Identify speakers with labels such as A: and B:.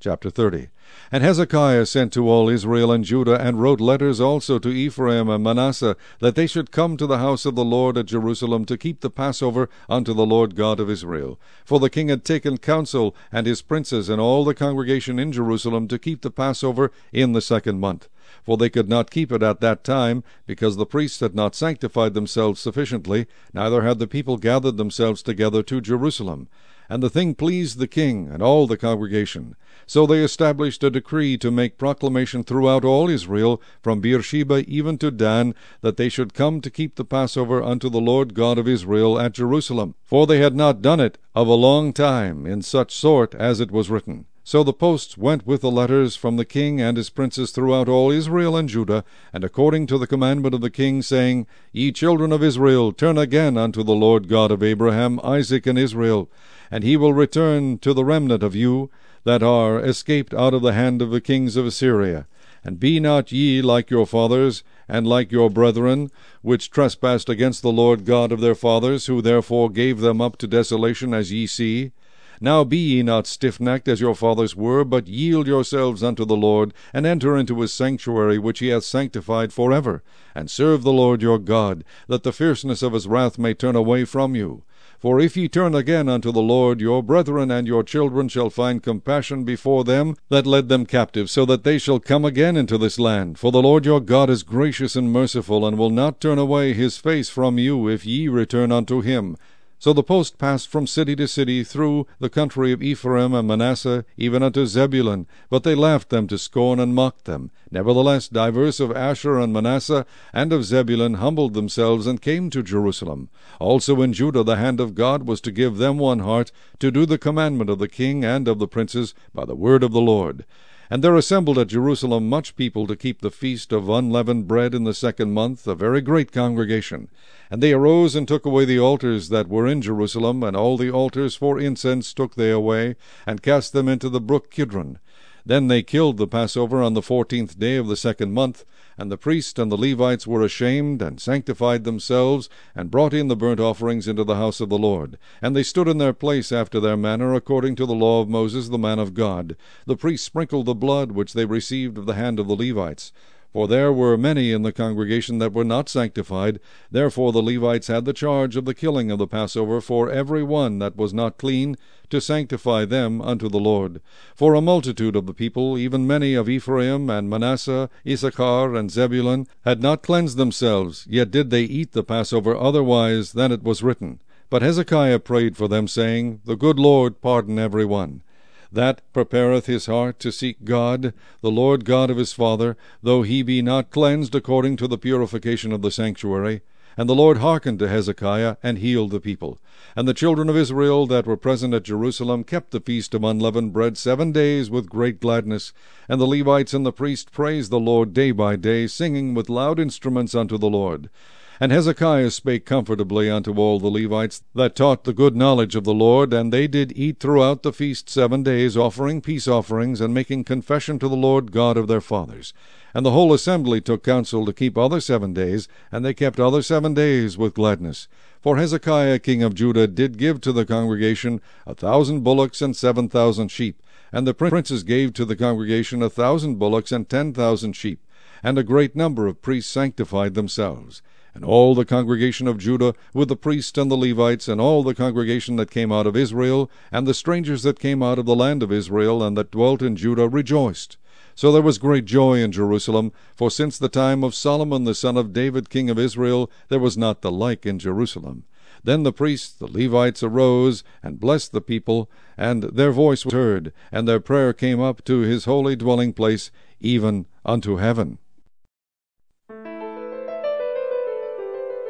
A: Chapter 30. And Hezekiah sent to all Israel and Judah, and wrote letters also to Ephraim and Manasseh, that they should come to the house of the Lord at Jerusalem to keep the Passover unto the Lord God of Israel. For the king had taken counsel, and his princes and all the congregation in Jerusalem, to keep the Passover in the 2nd month. For they could not keep it at that time, because the priests had not sanctified themselves sufficiently, neither had the people gathered themselves together to Jerusalem. And the thing pleased the king and all the congregation. So they established a decree to make proclamation throughout all Israel, from Beersheba even to Dan, that they should come to keep the Passover unto the Lord God of Israel at Jerusalem. For they had not done it of a long time, in such sort as it was written. So the posts went with the letters from the king and his princes throughout all Israel and Judah, and according to the commandment of the king, saying, Ye children of Israel, turn again unto the Lord God of Abraham, Isaac, and Israel, and he will return to the remnant of you that are escaped out of the hand of the kings of Assyria. And be not ye like your fathers, and like your brethren, which trespassed against the Lord God of their fathers, who therefore gave them up to desolation, as ye see. Now be ye not stiffnecked as your fathers were, but yield yourselves unto the Lord, and enter into his sanctuary, which he hath sanctified forever, and serve the Lord your God, that the fierceness of his wrath may turn away from you. For if ye turn again unto the Lord, your brethren and your children shall find compassion before them that led them captive, so that they shall come again into this land. For the Lord your God is gracious and merciful, and will not turn away his face from you, if ye return unto him. So the post passed from city to city through the country of Ephraim and Manasseh, even unto Zebulun. But they laughed them to scorn and mocked them. Nevertheless, divers of Asher and Manasseh and of Zebulun humbled themselves and came to Jerusalem. Also in Judah the hand of God was to give them one heart, to do the commandment of the king and of the princes by the word of the Lord. And there assembled at Jerusalem much people to keep the feast of unleavened bread in the 2nd month, a very great congregation. And they arose and took away the altars that were in Jerusalem, and all the altars for incense took they away, and cast them into the brook Kidron. Then they killed the Passover on the 14th day of the 2nd month, and the priests and the Levites were ashamed, and sanctified themselves, and brought in the burnt offerings into the house of the Lord. And they stood in their place after their manner, according to the law of Moses the man of God. The priests sprinkled the blood which they received of the hand of the Levites. For there were many in the congregation that were not sanctified. Therefore the Levites had the charge of the killing of the Passover for every one that was not clean, to sanctify them unto the Lord. For a multitude of the people, even many of Ephraim and Manasseh, Issachar and Zebulun, had not cleansed themselves, yet did they eat the Passover otherwise than it was written. But Hezekiah prayed for them, saying, The good Lord pardon every one that prepareth his heart to seek God, the Lord God of his father, though he be not cleansed according to the purification of the sanctuary. And the Lord hearkened to Hezekiah, and healed the people. And the children of Israel that were present at Jerusalem kept the feast of unleavened bread 7 days with great gladness. And the Levites and the priests praised the Lord day by day, singing with loud instruments unto the Lord. And Hezekiah spake comfortably unto all the Levites that taught the good knowledge of the Lord, and they did eat throughout the feast 7 days, offering peace offerings, and making confession to the Lord God of their fathers. And the whole assembly took counsel to keep other 7 days, and they kept other 7 days with gladness. For Hezekiah king of Judah did give to the congregation 1,000 bullocks and 7,000 sheep, and the princes gave to the congregation 1,000 bullocks and 10,000 sheep, and a great number of priests sanctified themselves. And all the congregation of Judah, with the priests and the Levites, and all the congregation that came out of Israel, and the strangers that came out of the land of Israel, and that dwelt in Judah, rejoiced. So there was great joy in Jerusalem, for since the time of Solomon the son of David king of Israel, there was not the like in Jerusalem. Then the priests, the Levites, arose, and blessed the people, and their voice was heard, and their prayer came up to his holy dwelling place, even unto heaven.